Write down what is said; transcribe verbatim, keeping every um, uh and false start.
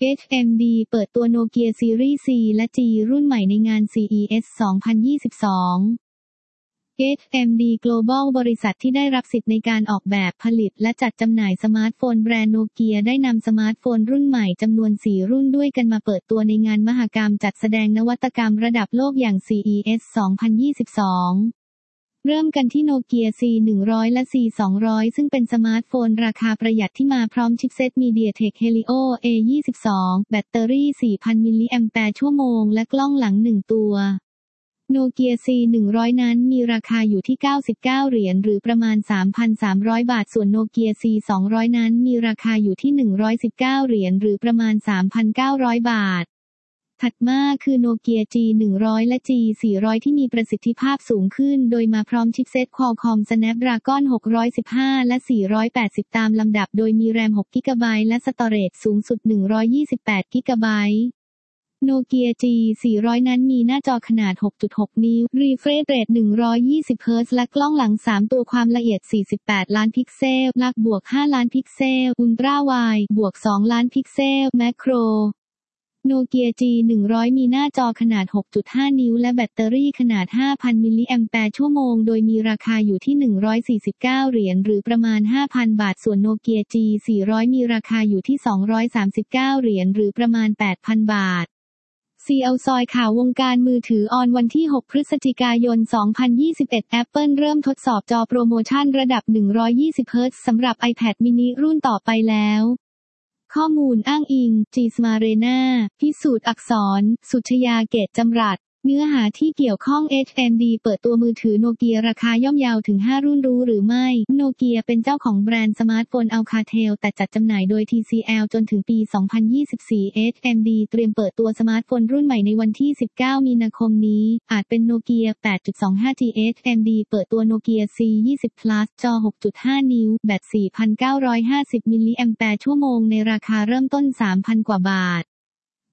เอช เอ็ม ดี เปิดตัว Nokia Series C และ G รุ่นใหม่ในงาน ซี อี เอส สองพันยี่สิบสอง เอช เอ็ม ดี Global บริษัทที่ได้รับสิทธิ์ในการออกแบบผลิตและจัดจำหน่ายสมาร์ทโฟนแบรนด์โนเกียได้นำสมาร์ทโฟนรุ่นใหม่จำนวนสี่รุ่นด้วยกันมาเปิดตัวในงานมหกรรมจัดแสดงนวัตกรรมระดับโลกอย่าง ซี อี เอส สองพันยี่สิบสองเริ่มกันที่ Nokia ซี หนึ่งร้อย และ ซี สองร้อย ซึ่งเป็นสมาร์ทโฟนราคาประหยัดที่มาพร้อมชิปเซ็ต MediaTek Helio เอ ยี่สิบสอง แบตเตอรี่ สี่พัน มิลลิแอมแปร์ชั่วโมงและกล้องหลังหนึ่งตัว Nokia ซี หนึ่งร้อย นั้นมีราคาอยู่ที่เก้าสิบเก้าเหรียญหรือประมาณ สามพันสามร้อย บาทส่วน Nokia ซี สองร้อย นั้นมีราคาอยู่ที่หนึ่งร้อยสิบเก้าเหรียญหรือประมาณ สามพันเก้าร้อย บาทถัดมาคือ Nokia จี หนึ่งร้อย และ จี สี่ร้อย ที่มีประสิทธิภาพสูงขึ้นโดยมาพร้อมชิปเซ็ต Qualcomm Snapdragon หกร้อยสิบห้า และ สี่ร้อยแปดสิบ ตามลำดับโดยมีแรม หก กิกะไบต์ และสตอเรจสูงสุด หนึ่งร้อยยี่สิบแปด กิกะไบต์ Nokia จี สี่ร้อย นั้นมีหน้าจอขนาด หกจุดหก นิ้ว Refresh Rate หนึ่งร้อยยี่สิบ เฮิร์ตซ์ และกล้องหลัง สาม ตัวความละเอียด สี่สิบแปด ล้านพิกเซล หลักบวก ห้า ล้านพิกเซล Ultra Wide บวก สอง ล้านพิกเซล Macro Nokia จี หนึ่งร้อย มีหน้าจอขนาด หกจุดห้า นิ้วและแบตเตอรี่ขนาด ห้าพัน มิลลิแอมแปร์ชั่วโมงโดยมีราคาอยู่ที่หนึ่งร้อยสี่สิบเก้าเหรียญหรือประมาณ ห้าพัน บาทส่วน Nokia จี สี่ร้อย มีราคาอยู่ที่สองร้อยสามสิบเก้าเหรียญหรือประมาณ แปดพัน บาทซี แอล ซอยข่าววงการมือถือออนวันที่หกพฤศจิกายนสองพันยี่สิบเอ็ด Apple เริ่มทดสอบจอโปรโมชั่นระดับหนึ่งร้อยยี่สิบเฮิร์ตซ์สำหรับ iPad mini รุ่นต่อไปแล้วข้อมูลอ้างอิง จี Smarena พิสูจน์อักษร สุชยาเกตจำรัดเนื้อหาที่เกี่ยวข้อง เอช เอ็ม ดี เปิดตัวมือถือโนเกียราคาย่อมเยาวถึงห้ารุ่นรู้หรือไม่โนเกียเป็นเจ้าของแบรนด์สมาร์ทโฟน Alcatel แต่จัดจำหน่ายโดย ที ซี แอล จนถึงปี สองพันยี่สิบสี่ เอช เอ็ม ดี เตรียมเปิดตัวสมาร์ทโฟนรุ่นใหม่ในวันที่ สิบเก้า มีนาคมนี้อาจเป็นโนเกีย แปดจุดสองห้า จี เอช เอ็ม ดี เปิดตัวโนเกีย ซี ยี่สิบ Plus จอ หกจุดห้า นิ้วแบต สี่พันเก้าร้อยห้าสิบ มิลลิแอมแปร์ชั่วโมงในราคาเริ่มต้น สามพัน กว่าบาท